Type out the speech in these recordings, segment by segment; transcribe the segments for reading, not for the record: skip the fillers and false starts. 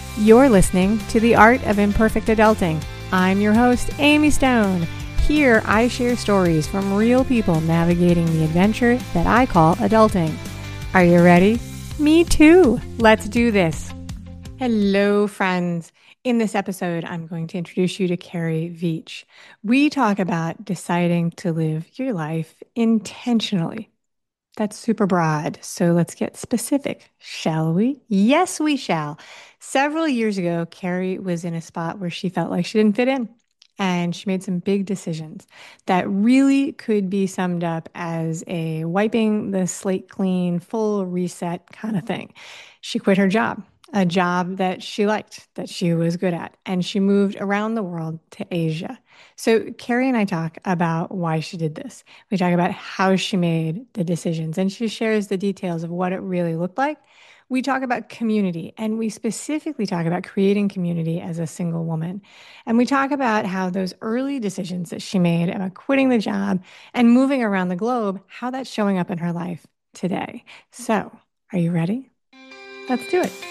You're listening to The Art of Imperfect Adulting. I'm your host, Amy Stone. Here, I share stories from real people navigating the adventure that I call adulting. Are you ready? Me too. Let's do this. Hello, friends. In this episode, I'm going to introduce you to Carrie Veach. We talk about deciding to live your life intentionally. That's super broad. So let's get specific, shall we? Yes, we shall. Several years ago, Carrie was in a spot where she felt like she didn't fit in. And she made some big decisions that really could be summed up as a wiping the slate clean, full reset kind of thing. She quit her job, a job that she liked, that she was good at, and she moved around the world to Asia. So, Carrie and I talk about why she did this. We talk about how she made the decisions, and she shares the details of what it really looked like. We talk about community, and we specifically talk about creating community as a single woman. And we talk about how those early decisions that she made about quitting the job and moving around the globe, how that's showing up in her life today. So, are you ready? Let's do it.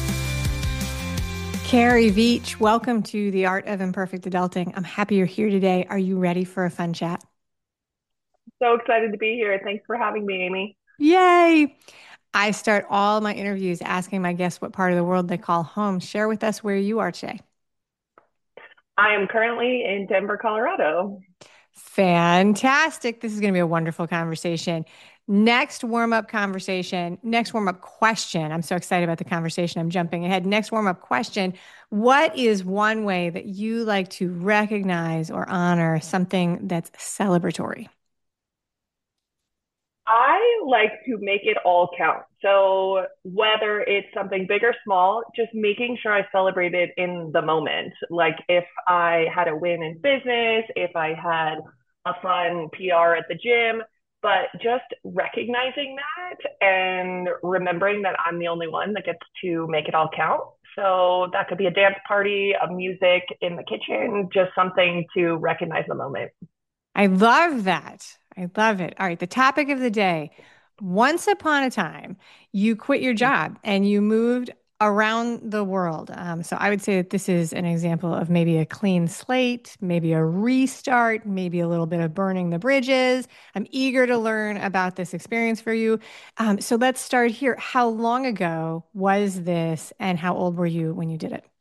Carrie Veach, welcome to The Art of Imperfect Adulting. I'm happy you're here today. Are you ready for a fun chat? So excited to be here. Thanks for having me, Amy. Yay! I start all my interviews asking my guests what part of the world they call home. Share with us where you are today. I am currently in Denver, Colorado. Fantastic. This is going to be a wonderful conversation. Next warm up conversation, next warm up question. I'm so excited about the conversation. I'm jumping ahead. Next warm up question. What is one way that you like to recognize or honor something that's celebratory? I like to make it all count. So whether it's something big or small, just making sure I celebrate it in the moment. Like if I had a win in business, if I had a fun PR at the gym, but just recognizing that and remembering that I'm the only one that gets to make it all count. So that could be a dance party, a music in the kitchen, just something to recognize the moment. I love that. I love it. All right. The topic of the day. Once upon a time, you quit your job and you moved around the world. So I would say that this is an example of maybe a clean slate, maybe a restart, maybe a little bit of burning the bridges. I'm eager to learn about this experience for you. So let's start here. How long ago was this and how old were you when you did it?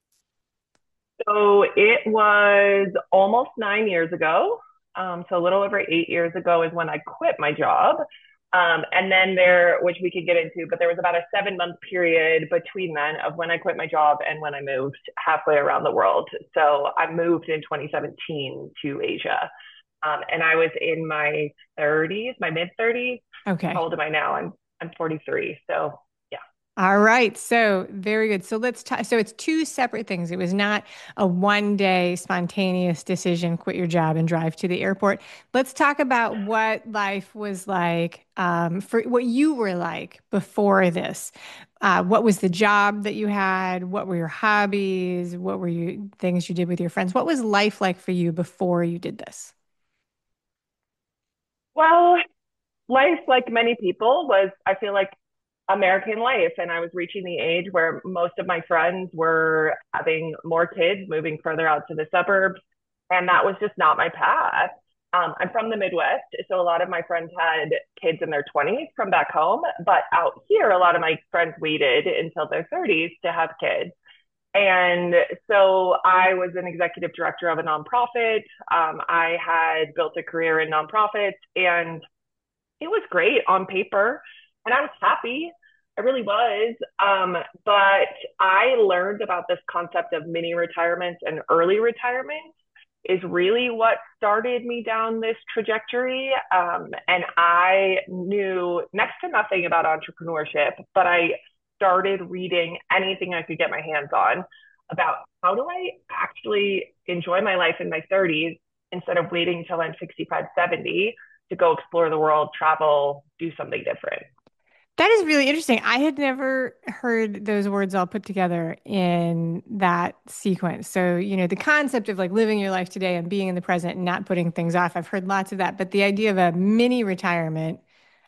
So it was almost 9 years ago. So a little over 8 years ago is when I quit my job. And then which we could get into, but there was about a 7 month period between then of when I quit my job and when I moved halfway around the world. So I moved in 2017 to Asia. And I was in my 30s, my mid 30s. How Okay. old am I now? I'm 43. So yeah. All right. So very good. So let's talk. So it's two separate things. It was not a one day spontaneous decision, quit your job and drive to the airport. Let's talk about what life was like for what you were like before this. What was the job that you had? What were your hobbies? What were you things you did with your friends? What was life like for you before you did this? Well, life, like many people, was, I feel like, American life. And I was reaching the age where most of my friends were having more kids, moving further out to the suburbs. And that was just not my path. I'm from the Midwest. So a lot of my friends had kids in their 20s from back home. But out here, a lot of my friends waited until their 30s to have kids. And so I was an executive director of a nonprofit. I had built a career in nonprofits, and it was great on paper, and I was happy. I really was. But I learned about this concept of mini retirement and early retirement is really what started me down this trajectory. And I knew next to nothing about entrepreneurship, but I started reading anything I could get my hands on about how do I actually enjoy my life in my 30s instead of waiting until I'm 65, 70 to go explore the world, travel, do something different. That is really interesting. I had never heard those words all put together in that sequence. So, the concept of like living your life today and being in the present and not putting things off, I've heard lots of that. But the idea of a mini retirement,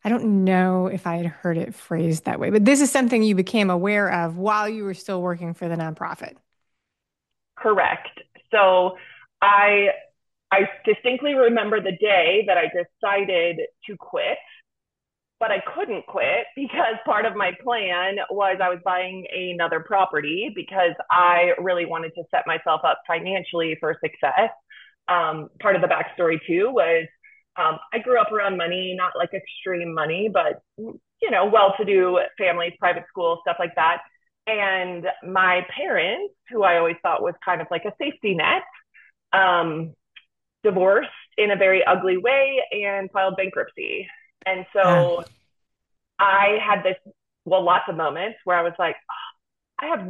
I don't know if I had heard it phrased that way, but this is something you became aware of while you were still working for the nonprofit. Correct. So I I distinctly remember the day that I decided to quit, but I couldn't quit because part of my plan was I was buying another property because I really wanted to set myself up financially for success. Part of the backstory too was I grew up around money, not like extreme money, but well-to-do families, private school, stuff like that. And my parents, who I always thought was kind of like a safety net, um, divorced in a very ugly way and filed bankruptcy. And Ah, so I had this, well, lots of moments where I was like, I have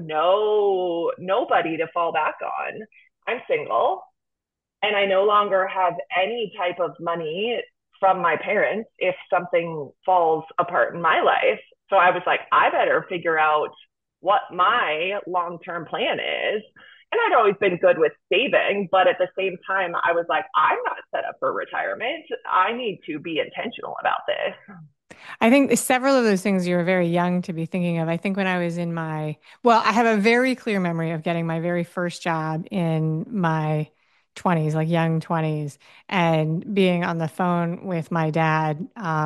nobody to fall back on. I'm single and I no longer have any type of money from my parents if something falls apart in my life. So I was like, I better figure out what my long term plan is. And I'd always been good with saving, but at the same time, I was like, I'm not set up for retirement. I need to be intentional about this. I think several of those things you were very young to be thinking of. I think when I was in well, I have a very clear memory of getting my very first job in my 20s, like young 20s, and being on the phone with my dad,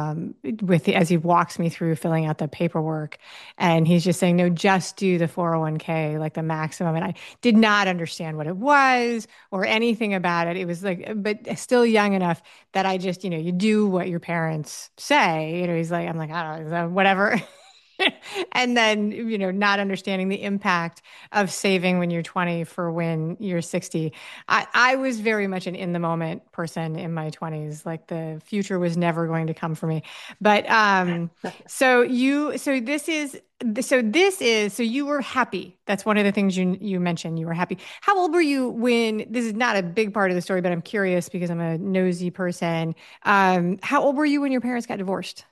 as he walks me through filling out the paperwork. And he's just saying, no, just do the 401k, like the maximum. And I did not understand what it was or anything about it. It was like, but still young enough that I just, you do what your parents say. He's like, I'm like, I don't know, whatever. And then, not understanding the impact of saving when you're 20 for when you're 60. I was very much an in the moment person in my 20s. Like the future was never going to come for me. But so you were happy. That's one of the things you mentioned. You were happy. How old were you when this is not a big part of the story, but I'm curious because I'm a nosy person. How old were you when your parents got divorced?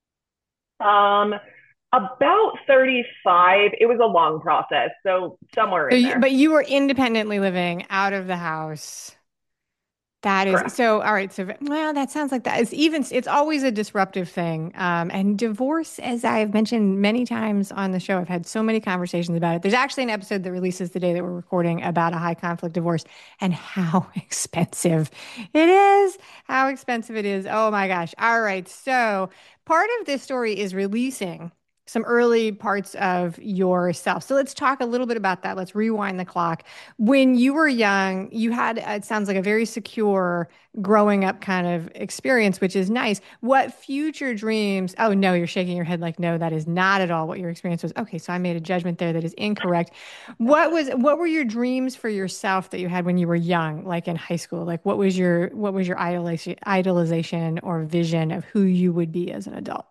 Um, about 35. It was a long process, so somewhere So in there. but you were independently living out of the house. That is Correct. so, all right. So, well, that sounds like that. It's always a disruptive thing. And divorce, as I've mentioned many times on the show, I've had so many conversations about it. There's actually an episode that releases the day that we're recording about a high conflict divorce and how expensive it is. How expensive it is. Oh my gosh. All right. So, part of this story is releasing some early parts of yourself. So let's talk a little bit about that. Let's rewind the clock. When you were young, you had, it sounds like a very secure growing up kind of experience, which is nice. What future dreams? Oh, no, you're shaking your head like, no, that is not at all what your experience was. Okay, so I made a judgment there that is incorrect. What were your dreams for yourself that you had when you were young, like in high school? Like what was your idolization or vision of who you would be as an adult?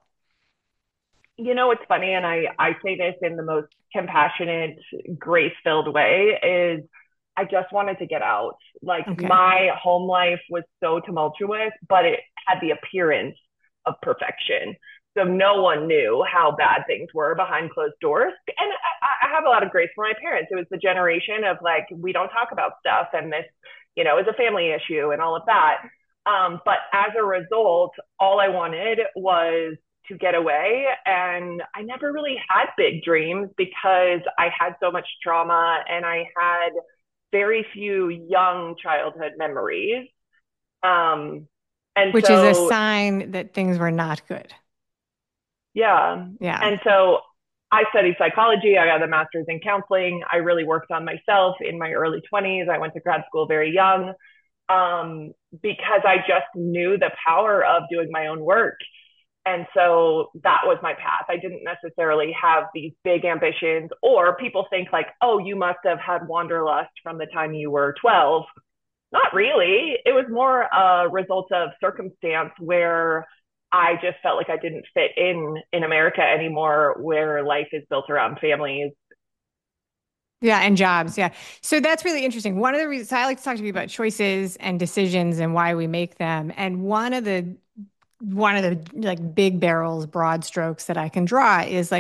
It's funny, and I say this in the most compassionate, grace-filled way, is I just wanted to get out. Like Okay. my home life was so tumultuous, but it had the appearance of perfection. So no one knew how bad things were behind closed doors. And I have a lot of grace for my parents. It was the generation of like, we don't talk about stuff, and this, is a family issue and all of that. But as a result, all I wanted was to get away. And I never really had big dreams because I had so much trauma and I had very few young childhood memories. Um, and Which is a so, sign that things were not good. yeah. Yeah. And so I studied psychology. I got a master's in counseling. I really worked on myself in my early 20s. I went to grad school very young because I just knew the power of doing my own work. And so that was my path. I didn't necessarily have these big ambitions, or people think like, oh, you must have had wanderlust from the time you were 12. Not really. It was more a result of circumstance where I just felt like I didn't fit in America anymore, where life is built around families. Yeah, and jobs. Yeah. So that's really interesting. One of the reasons I like to talk to people about choices and decisions and why we make them. And one of the like big barrels, broad strokes that I can draw is like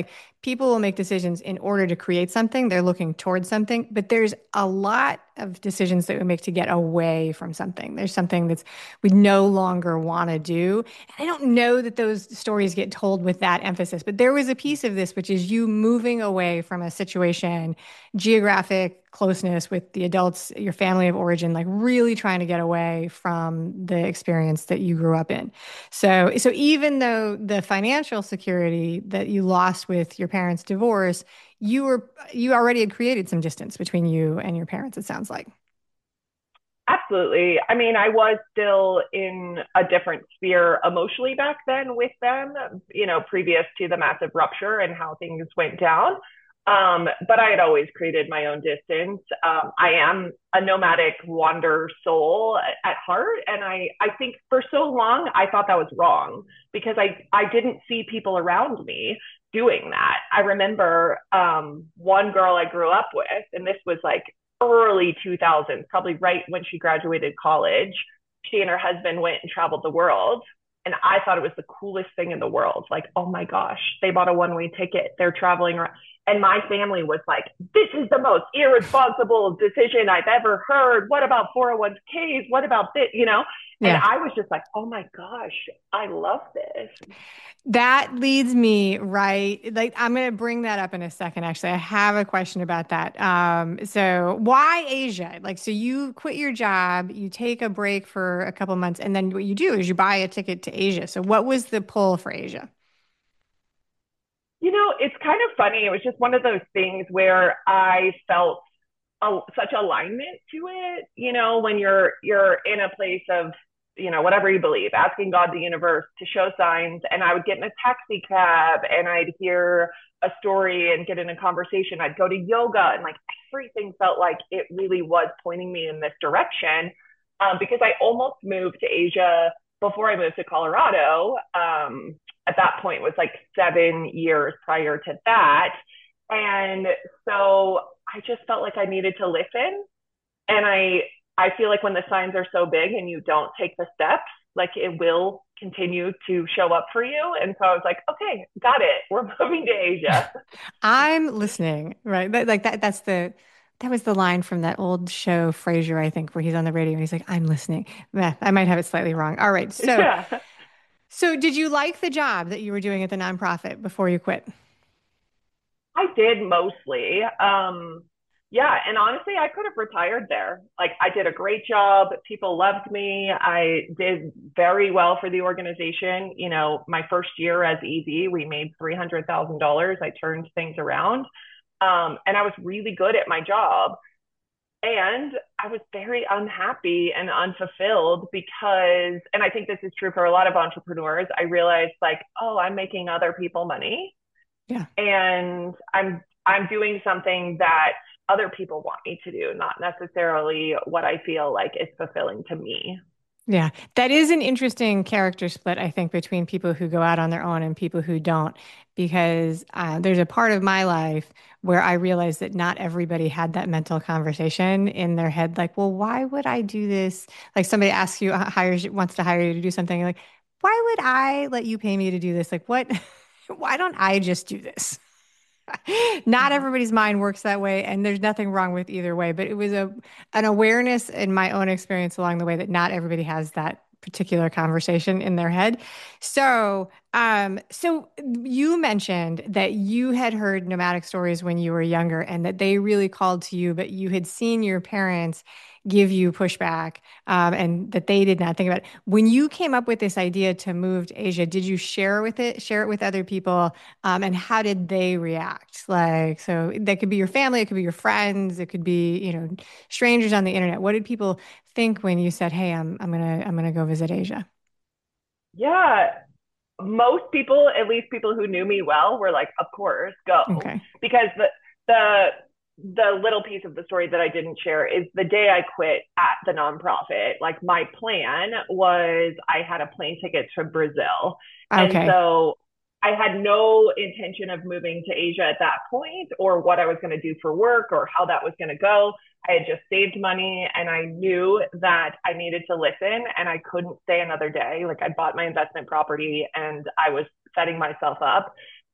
people will make decisions in order to create something. They're looking towards something, but there's a lot of decisions that we make to get away from something. There's something that's we no longer want to do. And I don't know that those stories get told with that emphasis, but there was a piece of this, which is you moving away from a situation, geographic closeness with the adults, your family of origin, like really trying to get away from the experience that you grew up in. So even though the financial security that you lost with your parents' divorce, you already had created some distance between you and your parents, it sounds like. Absolutely. I mean, I was still in a different sphere emotionally back then with them, previous to the massive rupture and how things went down. But I had always created my own distance. I am a nomadic wander soul at heart. And I think for so long, I thought that was wrong because I didn't see people around me doing that. I remember one girl I grew up with, and this was like early 2000s, probably right when she graduated college. She and her husband went and traveled the world. And I thought it was the coolest thing in the world. Like, oh my gosh, they bought a one-way ticket. They're traveling around. And my family was like, this is the most irresponsible decision I've ever heard. What about 401ks? What about this? And Yeah. I was just like, oh my gosh, I love this. That leads me right. Like, I'm going to bring that up in a second. Actually, I have a question about that. So why Asia? Like, so you quit your job, you take a break for a couple months, and then what you do is you buy a ticket to Asia. So what was the pull for Asia? It's kind of funny. It was just one of those things where I felt such alignment to it. When you're in a place of whatever you believe, asking God, the universe, to show signs. And I would get in a taxi cab and I'd hear a story and get in a conversation. I'd go to yoga and like everything felt like it really was pointing me in this direction. Because I almost moved to Asia before I moved to Colorado. At that point, it was like 7 years prior to that. And so I just felt like I needed to listen. And I feel like when the signs are so big and you don't take the steps, like it will continue to show up for you. And so I was like, okay, got it. We're moving to Asia. I'm listening, right? Like that was the line from that old show Frasier, I think, where he's on the radio and he's like, "I'm listening." I might have it slightly wrong. All right. So, Yeah. so did you like the job that you were doing at the nonprofit before you quit? I did mostly. Yeah, and honestly, I could have retired there. Like, I did a great job. People loved me. I did very well for the organization. My first year as ED, we made $300,000. I turned things around. And I was really good at my job. And I was very unhappy and unfulfilled because, and I think this is true for a lot of entrepreneurs, I realized like, oh, I'm making other people money Yeah. and I'm doing something that other people want me to do, not necessarily what I feel like is fulfilling to me. Yeah, that is an interesting character split, I think, between people who go out on their own and people who don't, because there's a part of my life where I realized that not everybody had that mental conversation in their head, like, well, why would I do this? Like somebody asks you, wants to hire you to do something, like, why would I let you pay me to do this? Like, what? Why don't I just do this? Not everybody's mind works that way, and there's nothing wrong with either way. But it was an awareness in my own experience along the way that not everybody has that particular conversation in their head. So you mentioned that you had heard nomadic stories when you were younger, and that they really called to you, but you had seen your parents give you pushback, and that they did not think about it. When you came up with this idea to move to Asia, did you share it with other people? And how did they react? Like, so that could be your family, it could be your friends, it could be, strangers on the internet. What did people think when you said, "Hey, I'm gonna go visit Asia"? Yeah, most people, at least people who knew me well, were like, "Of course, go," Okay. because the the little piece of the story that I didn't share is the day I quit at the nonprofit. Like my plan was I had a plane ticket to Brazil, and Okay. so I had no intention of moving to Asia at that point, or what I was going to do for work, or how that was going to go. I had just saved money and I knew that I needed to listen and I couldn't stay another day. Like I bought my investment property and I was setting myself up.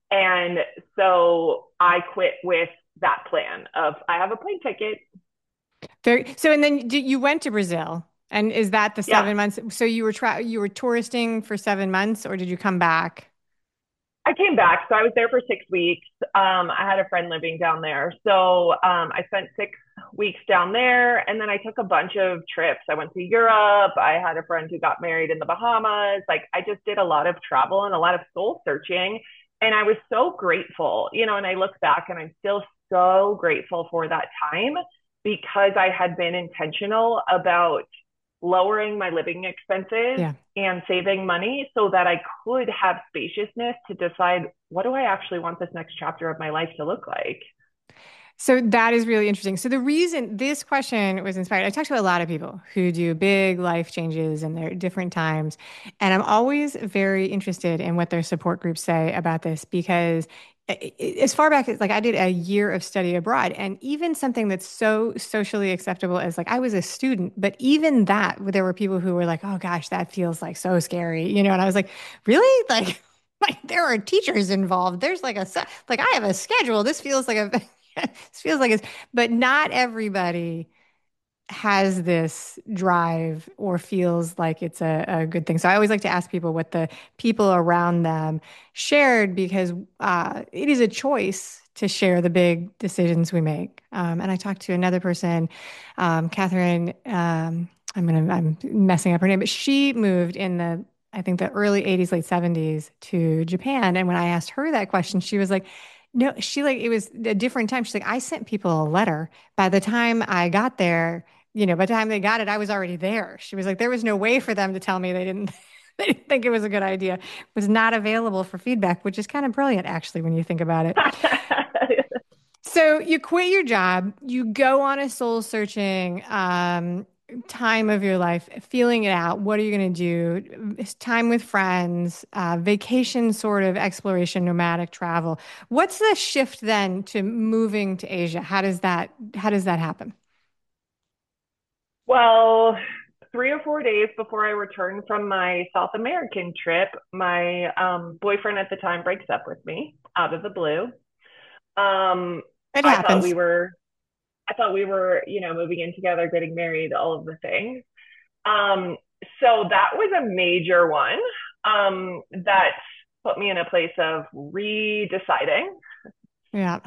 And so I quit with that plan of I have a plane ticket. Very, so, and then you went to Brazil, and is that the Yeah, 7 months? So you were touristing for 7 months, or did you come back? I came back. So I was there for 6 weeks. I had a friend living down there. So I spent 6 weeks down there. And then I took a bunch of trips. I went to Europe. I had a friend who got married in the Bahamas. Like I just did a lot of travel and a lot of soul searching. And I was so grateful, and I look back and I'm still so grateful for that time because I had been intentional about lowering my living expenses Yeah. and saving money so that I could have spaciousness to decide what do I actually want this next chapter of my life to look like. So that is really interesting. So the reason this question was inspired, I talked to a lot of people who do big life changes in their different times, and I'm always very interested in what their support groups say about this because as far back as like I did a year of study abroad, and even something that's so socially acceptable as like I was a student, but even that there were people who were like, "Oh gosh, that feels like so scary," and I was like, "Really?" Like like there are teachers involved. There's like like I have a schedule. This feels like a It feels like it's, but not everybody has this drive or feels like it's a good thing. So I always like to ask people what the people around them shared because it is a choice to share the big decisions we make. And I talked to another person, Catherine. I'm messing up her name, but she moved in I think the early 80s, late 70s to Japan. And when I asked her that question, she was like, no, she like it was a different time. She's like, I sent people a letter. By the time I got there, by the time they got it, I was already there. She was like, there was no way for them to tell me they didn't they didn't think it was a good idea. It was not available for feedback, which is kind of brilliant actually when you think about it. So you quit your job, you go on a soul searching time of your life, feeling it out. What are you going to do? It's time with friends, vacation sort of exploration, nomadic travel. What's the shift then to moving to Asia? How does that happen? Well, 3 or 4 days before I returned from my South American trip, my boyfriend at the time breaks up with me out of the blue. Um, It I thought we happens. were, I thought we were, moving in together, getting married, all of the things. Um, so that was a major one that put me in a place of redeciding. Yeah.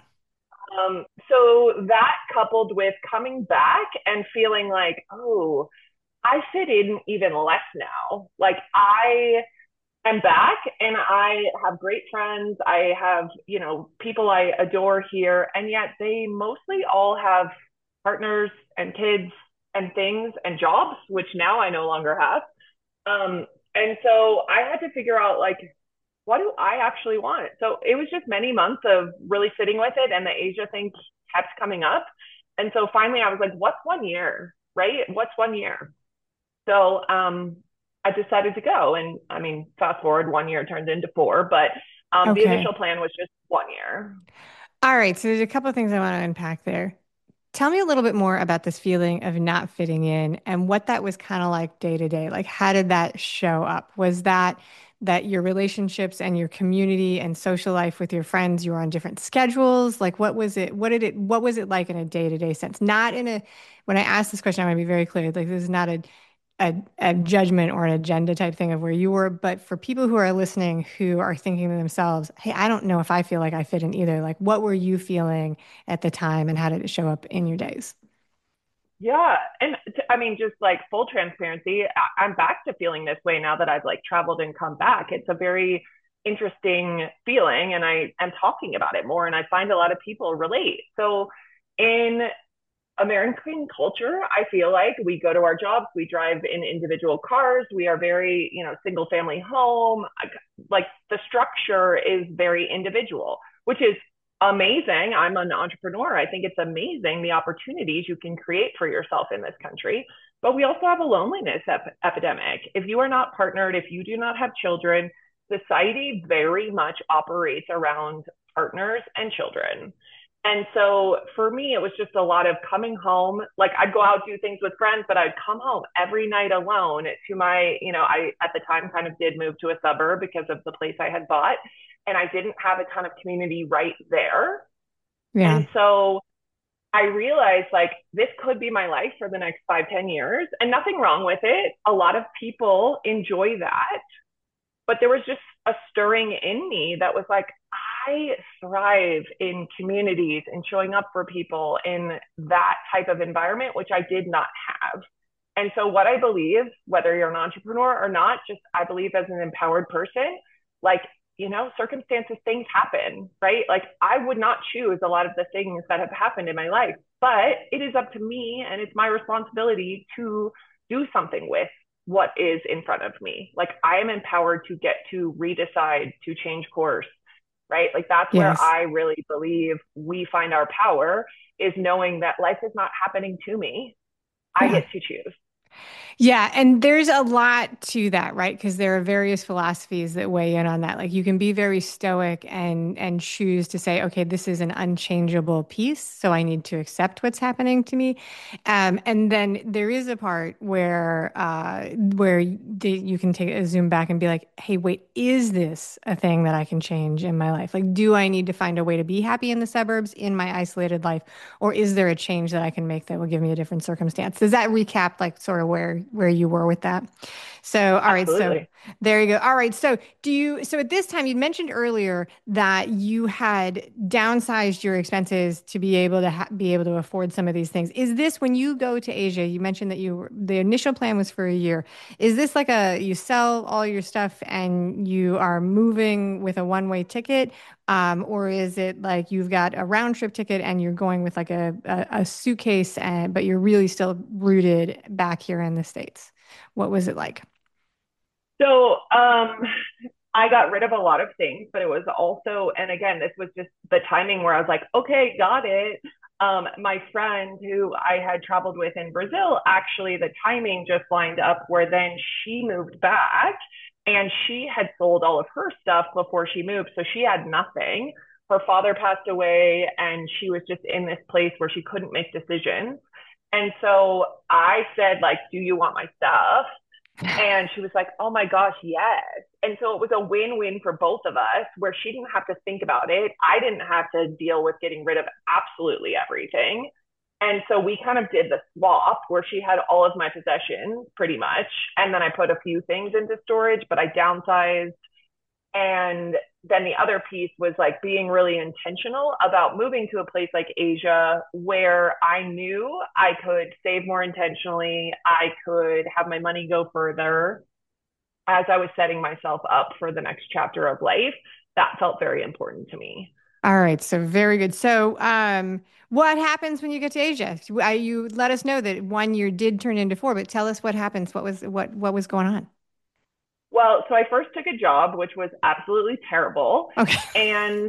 So that coupled with coming back and feeling like, oh, I fit in even less now. Like I am back and I have great friends. I have, people I adore here. And yet they mostly all have partners and kids and things and jobs, which now I no longer have. And so I had to figure out like, what do I actually want? So it was just many months of really sitting with it, and the Asia thing kept coming up. And so finally, I was like, what's 1 year, right? What's 1 year? So I decided to go. And I mean, fast forward, 1 year turned into four, but the Okay. initial plan was just 1 year. All right. So there's a couple of things I want to unpack there. Tell me a little bit more about this feeling of not fitting in and what that was kind of like day to day. Like, how did that show up? Was that your relationships and your community and social life with your friends, you were on different schedules? Like, what was it? What was it like in a day to day sense? Not in a, when I ask this question, I want to be very clear. Like, this is not a judgment or an agenda type thing of where you were, but for people who are listening who are thinking to themselves, hey, I don't know if I feel like I fit in either. Like, what were you feeling at the time and how did it show up in your days? Yeah. And I mean, just like full transparency, I'm back to feeling this way now that I've like traveled and come back. It's a very interesting feeling, and I am talking about it more, and I find a lot of people relate. So, in American culture, I feel like we go to our jobs, we drive in individual cars, we are very, single family home. Like the structure is very individual, which is amazing. I'm an entrepreneur. I think it's amazing the opportunities you can create for yourself in this country. But we also have a loneliness epidemic. If you are not partnered, if you do not have children, society very much operates around partners and children. And so for me, it was just a lot of coming home. Like I'd go out, do things with friends, but I'd come home every night alone to my, I at the time kind of did move to a suburb because of the place I had bought. And I didn't have a ton of community right there. Yeah. And so I realized like this could be my life for the next 5, 10 years and nothing wrong with it. A lot of people enjoy that. But there was just a stirring in me that was like, I thrive in communities and showing up for people in that type of environment, which I did not have. And so, what I believe, whether you're an entrepreneur or not, just I believe as an empowered person, like, circumstances, things happen, right? Like, I would not choose a lot of the things that have happened in my life, but it is up to me and it's my responsibility to do something with what is in front of me. Like I am empowered to get to redecide, to change course, right? Like that's where Yes. I really believe we find our power is knowing that life is not happening to me. I Yeah. get to choose. Yeah, and there's a lot to that, right? Because there are various philosophies that weigh in on that. Like you can be very stoic and choose to say, okay, this is an unchangeable piece, so I need to accept what's happening to me. And then there is a part where you can take a zoom back and be like, hey, wait, is this a thing that I can change in my life? Like, do I need to find a way to be happy in the suburbs in my isolated life? Or is there a change that I can make that will give me a different circumstance? Does that recap like sort of where you were with that? So, all right, so Absolutely. there you go. All right, so at this time you mentioned earlier that you had downsized your expenses to be able to be able to afford some of these things. Is this when you go to Asia, you mentioned that the initial plan was for a year. Is this like you sell all your stuff and you are moving with a one-way ticket? Or is it like you've got a round trip ticket and you're going with like a suitcase but you're really still rooted back here in the States? What was it like? So I got rid of a lot of things, but it was also, and again, this was just the timing where I was like, okay, got it. My friend who I had traveled with in Brazil, actually, the timing just lined up where then she moved back and she had sold all of her stuff before she moved. So she had nothing. Her father passed away and she was just in this place where she couldn't make decisions. And so I said, like, do you want my stuff? And she was like, oh my gosh, yes. And so it was a win-win for both of us where she didn't have to think about it. I didn't have to deal with getting rid of absolutely everything. And so we kind of did the swap where she had all of my possessions pretty much. And then I put a few things into storage, but I downsized. And then the other piece was like being really intentional about moving to a place like Asia where I knew I could save more intentionally. I could have my money go further as I was setting myself up for the next chapter of life. That felt very important to me. All right, so very good. So, what happens when you get to Asia? You let us know that 1 year did turn into four, but tell us what happens. What was going on? Well, so I first took a job, which was absolutely terrible. Okay. And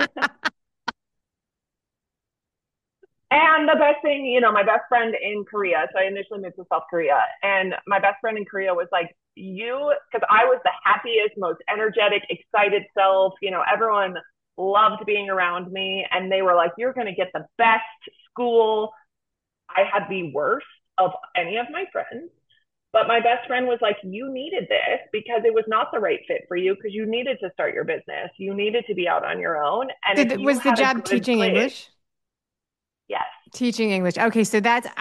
And the best thing, my best friend in Korea, so I initially moved to South Korea, and my best friend in Korea was like, because I was the happiest, most energetic, excited self, everyone loved being around me. And they were like, you're going to get the best school. I had the worst of any of my friends. But my best friend was like, you needed this because it was not the right fit for you because you needed to start your business. You needed to be out on your own. And if you Was the had a job good teaching place, English? yes, Teaching English. Okay, so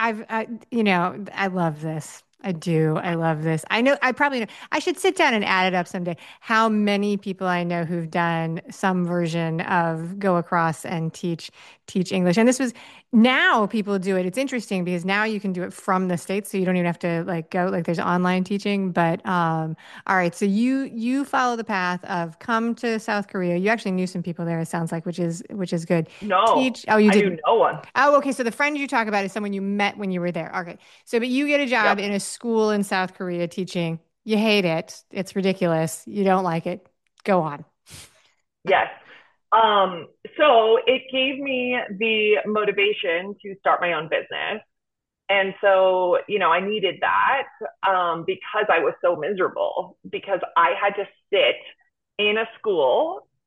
I love this. I do. I love this. I know, I probably know. I should sit down and add it up someday. How many people I know who've done some version of go across and teach English. And this was now people do it. It's interesting because now you can do it from the States, so you don't even have to like go like there's online teaching. But all right, so you follow the path of come to South Korea. You actually knew some people there, it sounds like, which is good. no, Teach. Oh, you I knew didn't. no one. Oh, okay. So the friend you talk about is someone you met when you were there. Okay. So, but you get a job Yep. in a school in South Korea teaching. You hate it. It's ridiculous. You don't like it. Go on. Yes. So it gave me the motivation to start my own business. And so, I needed that because I was so miserable, because I had to sit in a school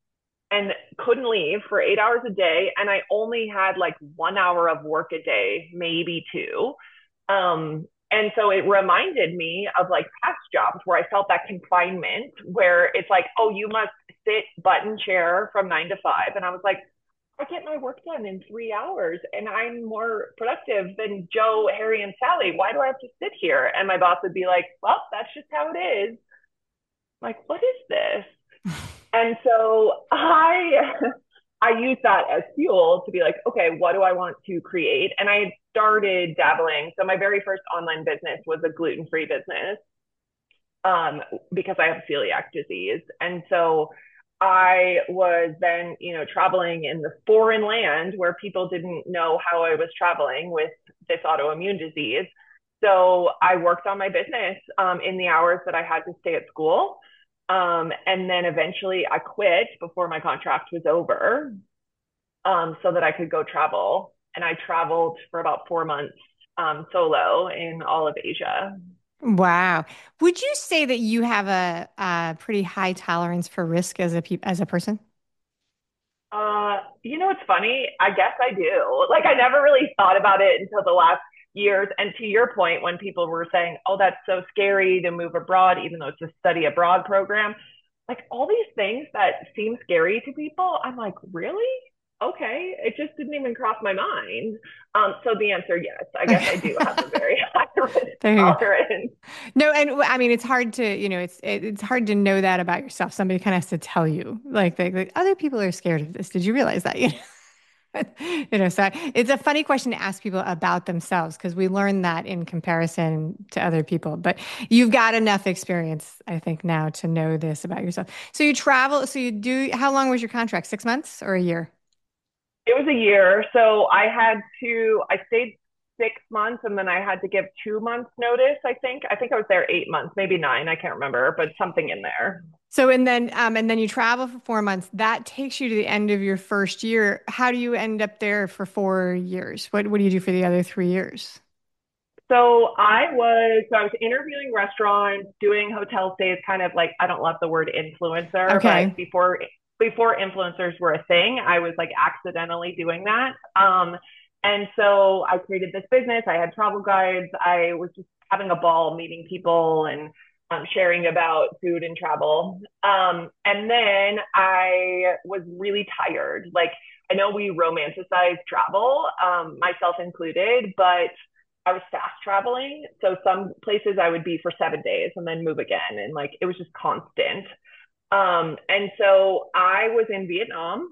and couldn't leave for 8 hours a day. And I only had like 1 hour of work a day, maybe two. And so it reminded me of like past jobs where I felt that confinement where it's like, oh, you must sit button chair from 9 to 5. And I was like, I get my work done in 3 hours and I'm more productive than Joe, Harry, and Sally. Why do I have to sit here? And my boss would be like, well, that's just how it is. I'm like, what is this? And so I use that as fuel to be like, okay, what do I want to create? And I started dabbling. So my very first online business was a gluten-free business um, because I have celiac disease. And so I was then, traveling in the foreign land where people didn't know how I was traveling with this autoimmune disease. So I worked on my business in the hours that I had to stay at school. And then eventually I quit before my contract was over so that I could go travel. And I traveled for about 4 months solo in all of Asia. Wow. Would you say that you have a pretty high tolerance for risk as as a person? It's funny. I guess I do. Like, I never really thought about it until the last years. And to your point, when people were saying, oh, that's so scary to move abroad, even though it's a study abroad program, like all these things that seem scary to people, I'm like, really? Okay. It just didn't even cross my mind. So the answer, yes, I guess I do have a very high risk There you go. tolerance. No, and I mean, it's hard to, it's hard to know that about yourself. Somebody kind of has to tell you, like other people are scared of this. Did you realize that? So it's a funny question to ask people about themselves because we learn that in comparison to other people. But you've got enough experience, I think, now to know this about yourself. So you travel, so you do, how long was your contract? 6 months or a year? It was a year. So I stayed 6 months and then I had to give 2 months notice, I think. I think I was there 8 months, maybe nine. I can't remember, but something in there. So and then you travel for 4 months. That takes you to the end of your first year. How do you end up there for 4 years? What do you do for the other 3 years? So I was interviewing restaurants, doing hotel stays, kind of like I don't love the word influencer, but Okay. before influencers were a thing, I was like accidentally doing that. And so I created this business. I had travel guides. I was just having a ball meeting people and sharing about food and travel. And then I was really tired. Like I know we romanticize travel, myself included, but I was fast traveling. So some places I would be for 7 days and then move again. And like it was just constant. And so I was in Vietnam.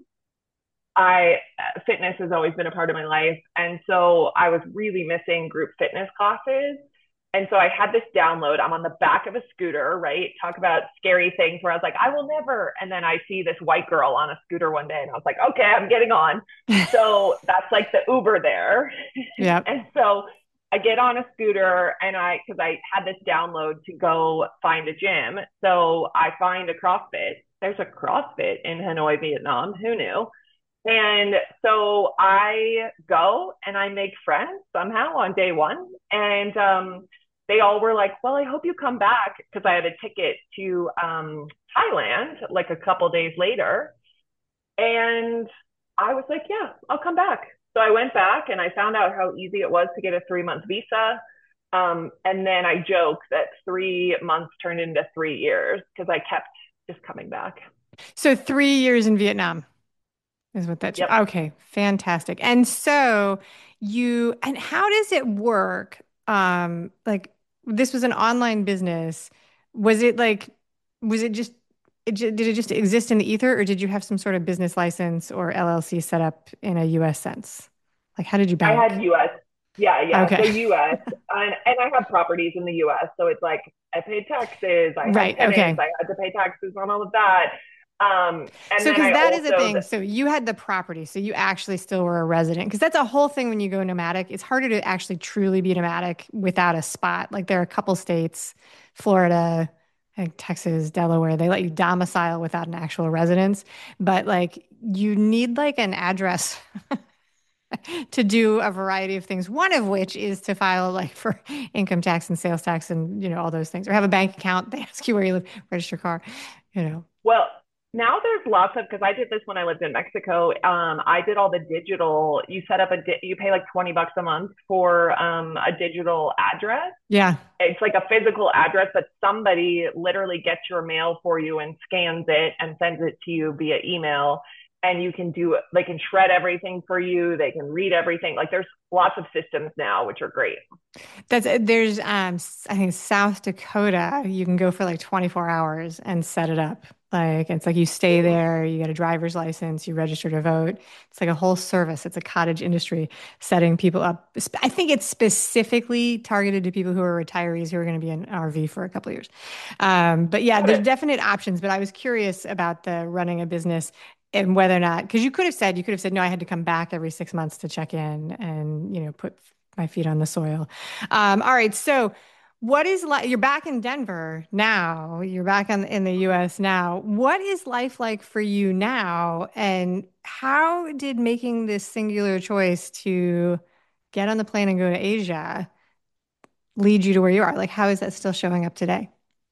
I Fitness has always been a part of my life. And so I was really missing group fitness classes. And so I had this download. I'm on the back of a scooter, right? Talk about scary things where I was like, I will never. And then I see this white girl on a scooter one day and I was like, okay, I'm getting on. So that's like the Uber there. Yep. And so I get on a scooter because I had this download to go find a gym. So I find a CrossFit. There's a CrossFit in Hanoi, Vietnam. Who knew? And so I go and I make friends somehow on day one. And they all were like, well, I hope you come back because I had a ticket to Thailand like a couple days later. And I was like, yeah, I'll come back. So I went back and I found out how easy it was to get a 3 month visa. And then I joke that 3 months turned into 3 years because I kept just coming back. So 3 years in Vietnam is what Yep. okay, fantastic. And so and how does it work? Like this was an online business. Was it like, was it just, did it just exist in the ether or did you have some sort of business license or LLC set up in a US sense? Like how did you I had bank? US. Yeah, yeah. So Okay. US. And I have properties in the US. So it's like I paid taxes, I had Right. tenants, Okay. I had to pay taxes on all of that. And So, then because I that is a also, thing. So, you had the property. So, you actually still were a resident. Because that's a whole thing when you go nomadic. It's harder to actually truly be nomadic without a spot. Like, there are a couple states, Florida, like Texas, Delaware, they let you domicile without an actual residence. But, like, you need like an address to do a variety of things. One of which is to file like for income tax and sales tax and, all those things, or have a bank account. They ask you where you live, register your car, you know. well, Now there's lots of, because I did this when I lived in Mexico. I did all the digital. You set up you pay like $20 a month for a digital address. Yeah. It's like a physical address, but somebody literally gets your mail for you and scans it and sends it to you via email. And you can do, they can shred everything for you. They can read everything. Like there's lots of systems now, which are great. There's I think South Dakota, you can go for like 24 hours and set it up. Like it's like you stay there, you get a driver's license, you register to vote. It's like a whole service. It's a cottage industry setting people up. I think it's specifically targeted to people who are retirees who are going to be in RV for a couple of years. But yeah, Got there's it. definite options. But I was curious about the running a business and whether or not, because you could have said, no, I had to come back every 6 months to check in and, put my feet on the soil. All right. So, what is like? You're back in Denver now. You're back in the U.S. now. What is life like for you now? And how did making this singular choice to get on the plane and go to Asia lead you to where you are? Like, how is that still showing up today?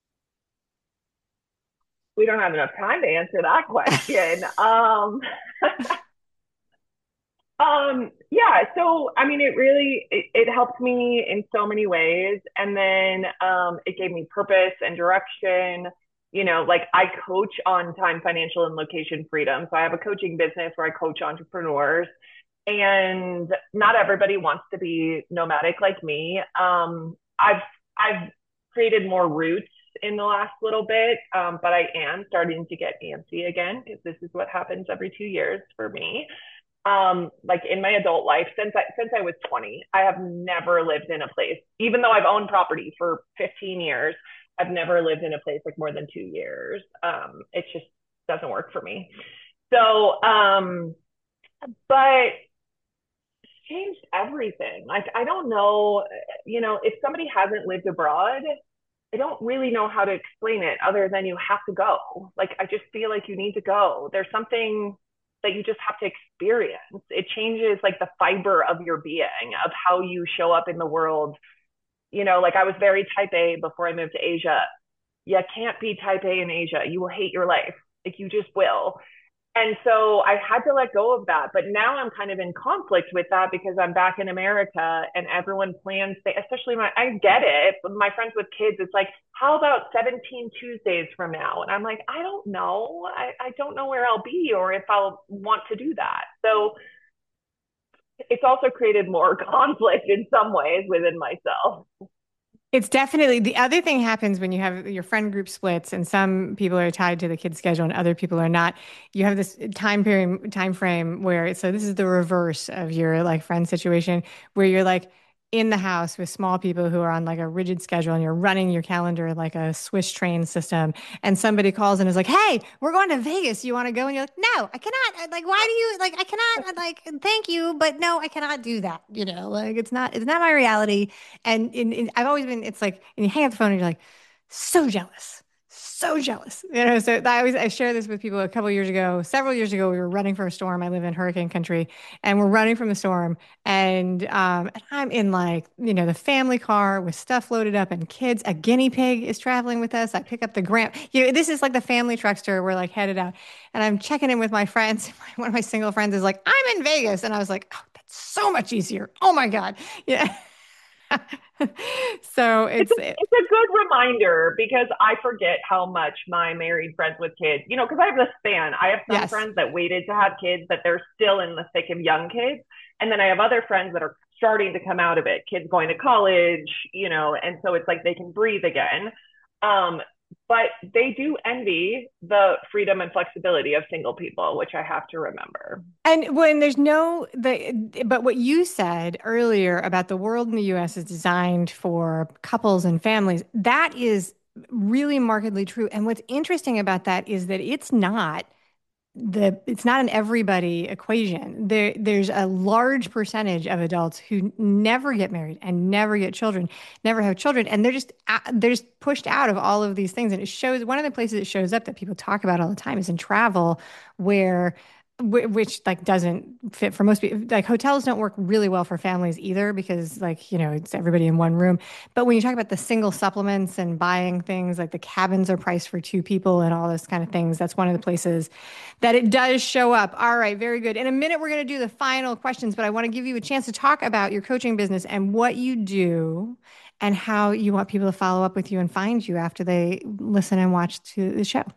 We don't have enough time to answer that question. Yeah, so I mean, it helped me in so many ways, and then it gave me purpose and direction. Like I coach on time, financial, and location freedom. So I have a coaching business where I coach entrepreneurs, and not everybody wants to be nomadic like me. I've created more roots in the last little bit, but I am starting to get antsy again because this is what happens every 2 years for me. Like in my adult life, since I was 20, I have never lived in a place, even though I've owned property for 15 years, I've never lived in a place like more than 2 years. It just doesn't work for me. So, but it's changed everything. Like I don't know, if somebody hasn't lived abroad, I don't really know how to explain it other than you have to go. Like I just feel like you need to go. There's something that you just have to experience. It changes like the fiber of your being, of how you show up in the world. Like I was very type A before I moved to Asia. You can't be type A in Asia. You will hate your life. Like you just will. And so I had to let go of that. But now I'm kind of in conflict with that because I'm back in America and everyone plans, especially I get it. My friends with kids, it's like, how about 17 Tuesdays from now? And I'm like, I don't know. I don't know where I'll be or if I'll want to do that. So it's also created more conflict in some ways within myself. It's definitely the other thing happens when you have your friend group splits and some people are tied to the kids' schedule and other people are not. You have this time frame where so this is the reverse of your like friend situation where you're like in the house with small people who are on like a rigid schedule and you're running your calendar like a Swiss train system and somebody calls and is like, "Hey, we're going to Vegas. You want to go?" And you're like, "No, I cannot." Like, why do you like I cannot like thank you, but no, I cannot do that. Like it's not my reality. And I've always been, it's like, and you hang up the phone and you're like, so jealous, so jealous. So I share this with people a couple years ago, several years ago, we were running for a storm. I live in hurricane country and we're running from the storm. And I'm in like, the family car with stuff loaded up and kids, a guinea pig is traveling with us. I pick up the grant, this is like the family truckster. We're like headed out and I'm checking in with my friends. One of my single friends is like, I'm in Vegas. And I was like, oh, that's so much easier. Oh my God. Yeah. So It's a good reminder because I forget how much my married friends with kids, because I have the span. I have some yes. friends that waited to have kids, that they're still in the thick of young kids. And then I have other friends that are starting to come out of it, kids going to college, and so it's like they can breathe again. Um, but they do envy the freedom and flexibility of single people, which I have to remember. And when there's no but what you said earlier about the world in the US is designed for couples and families, that is really markedly true. And what's interesting about that is that it's not an everybody equation. There's a large percentage of adults who never get married and never get children, never have children, and they're just pushed out of all of these things. And it shows one of the places it shows up that people talk about all the time is in travel, where which like doesn't fit for most people. Like hotels don't work really well for families either because like, it's everybody in one room. But when you talk about the single supplements and buying things like the cabins are priced for two people and all those kind of things, that's one of the places that it does show up. All right, very good. In a minute, we're going to do the final questions, but I want to give you a chance to talk about your coaching business and what you do and how you want people to follow up with you and find you after they listen and watch to the show.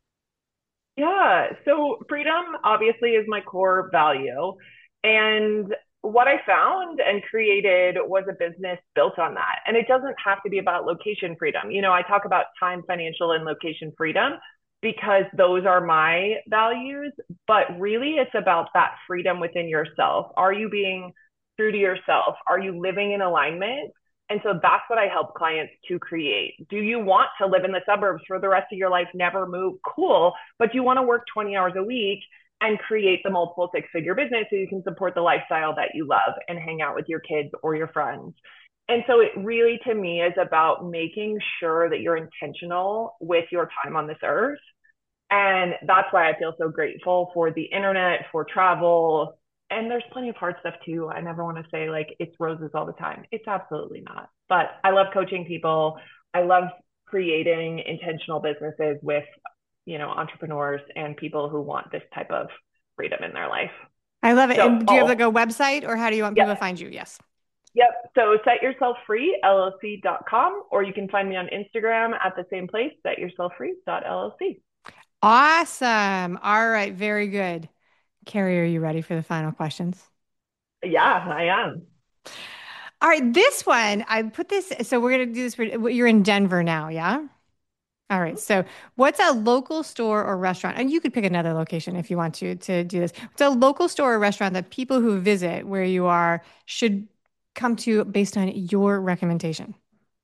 Yeah. So freedom obviously is my core value. And what I found and created was a business built on that. And it doesn't have to be about location freedom. I talk about time, financial, and location freedom because those are my values. But really, it's about that freedom within yourself. Are you being true to yourself? Are you living in alignment? And so that's what I help clients to create. Do you want to live in the suburbs for the rest of your life, never move? Cool. But do you want to work 20 hours a week and create the multiple six-figure business so you can support the lifestyle that you love and hang out with your kids or your friends? And so it really, to me, is about making sure that you're intentional with your time on this earth. And that's why I feel so grateful for the internet, for travel, and there's plenty of hard stuff too. I never want to say like it's roses all the time. It's absolutely not. But I love coaching people. I love creating intentional businesses with, entrepreneurs and people who want this type of freedom in their life. I love it. And do you have like a website or how do you want people to find you? Yes. Yep. So setyourselffreeLLC.com, or you can find me on Instagram at the same place, setyourselffree.llc. Awesome. All right. Very good. Carrie, are you ready for the final questions? Yeah, I am. All right, this one, I put this, so we're going to do this you're in Denver now, yeah? All right, so what's a local store or restaurant? And you could pick another location if you want to do this. What's a local store or restaurant that people who visit where you are should come to based on your recommendation?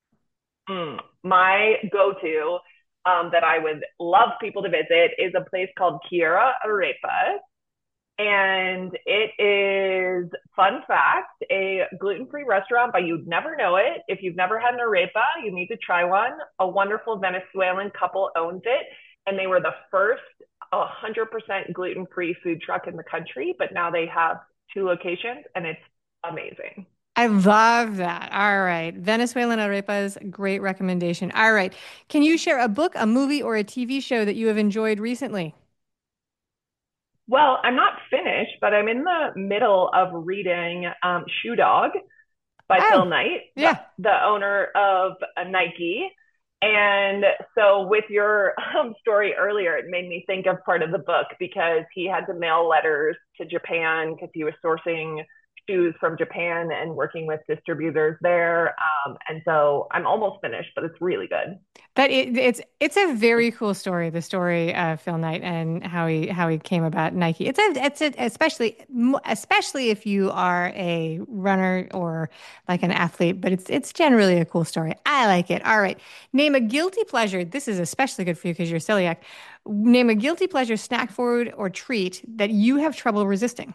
My go-to that I would love people to visit is a place called Quiero Arepas. And it is, fun fact, a gluten-free restaurant, but you'd never know it. If you've never had an arepa, you need to try one. A wonderful Venezuelan couple owns it, and they were the first 100% gluten-free food truck in the country, but now they have 2 locations, and it's amazing. I love that. All right. Venezuelan arepas, great recommendation. All right. Can you share a book, a movie, or a TV show that you have enjoyed recently? Well, I'm not finished, but I'm in the middle of reading Shoe Dog by Phil Knight, the owner of Nike. And so with your story earlier, it made me think of part of the book because he had to mail letters to Japan because he was sourcing shoes from Japan and working with distributors there. And so I'm almost finished, but it's really good. It's a very cool story, the story of Phil Knight and how he came about Nike. It's especially if you are a runner or like an athlete, but it's generally a cool story. I like it. All right. Name a guilty pleasure. This is especially good for you because you're celiac. Name a guilty pleasure, snack, food, or treat that you have trouble resisting.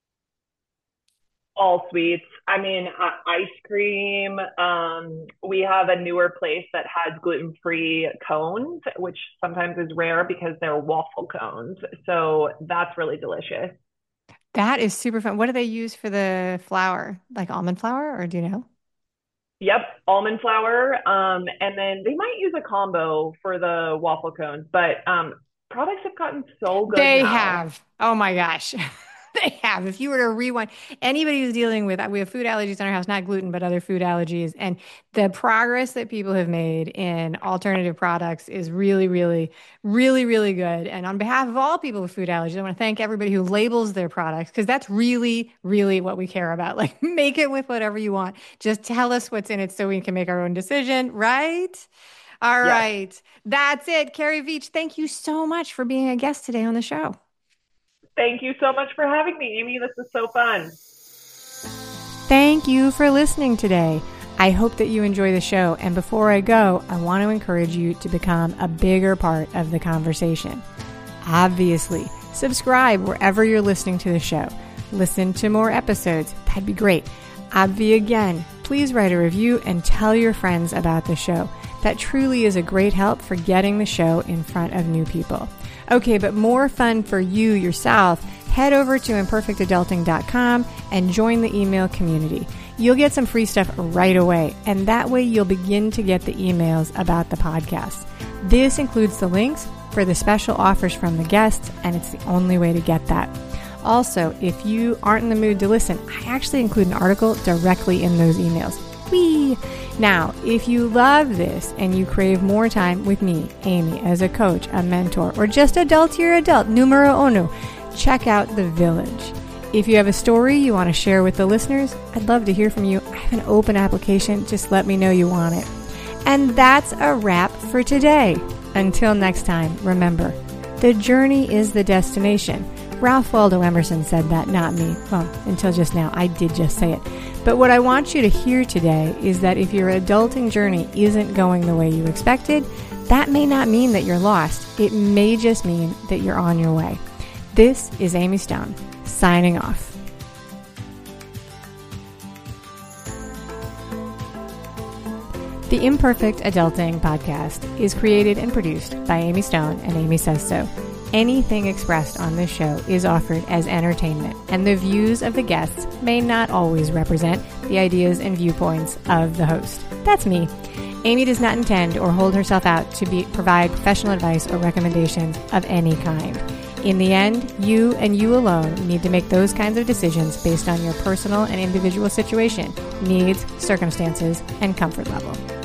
All sweets. I mean, ice cream. We have a newer place that has gluten-free cones, which sometimes is rare because they're waffle cones. So that's really delicious. That is super fun. What do they use for the flour? Like almond flour, or do you know? Yep, almond flour. And then they might use a combo for the waffle cones, but products have gotten so good They now. have. Oh my gosh. They have. If you were to rewind, anybody who's dealing with, we have food allergies in our house, not gluten, but other food allergies. And the progress that people have made in alternative products is really, really, really, really good. And on behalf of all people with food allergies, I want to thank everybody who labels their products because that's really, really what we care about. Like, make it with whatever you want. Just tell us what's in it so we can make our own decision, right? All right. That's it. Carrie Veach, thank you so much for being a guest today on the show. Thank you so much for having me, Amy. This is so fun. Thank you for listening today. I hope that you enjoy the show. And before I go, I want to encourage you to become a bigger part of the conversation. Obviously, subscribe wherever you're listening to the show. Listen to more episodes. That'd be great. Obvi again, please write a review and tell your friends about the show. That truly is a great help for getting the show in front of new people. Okay, but more fun for you yourself. head over to imperfectadulting.com and join the email community. You'll get some free stuff right away, and that way you'll begin to get the emails about the podcast. This includes the links for the special offers from the guests, and it's the only way to get that. Also, if you aren't in the mood to listen, I actually include an article directly in those emails. Whee! Now, if you love this and you crave more time with me, Amy, as a coach, a mentor, or just adultier adult, numero uno, check out The Village. If you have a story you want to share with the listeners, I'd love to hear from you. I have an open application. Just let me know you want it. And that's a wrap for today. Until next time, remember, the journey is the destination. Ralph Waldo Emerson said that, not me. Well, until just now, I did just say it. But what I want you to hear today is that if your adulting journey isn't going the way you expected, that may not mean that you're lost. It may just mean that you're on your way. This is Amy Stone, signing off. The Imperfect Adulting Podcast is created and produced by Amy Stone and Amy Says So. Anything expressed on this show is offered as entertainment, and the views of the guests may not always represent the ideas and viewpoints of the host. That's me. Amy does not intend or hold herself out to provide professional advice or recommendations of any kind. In the end, you and you alone need to make those kinds of decisions based on your personal and individual situation, needs, circumstances, and comfort level.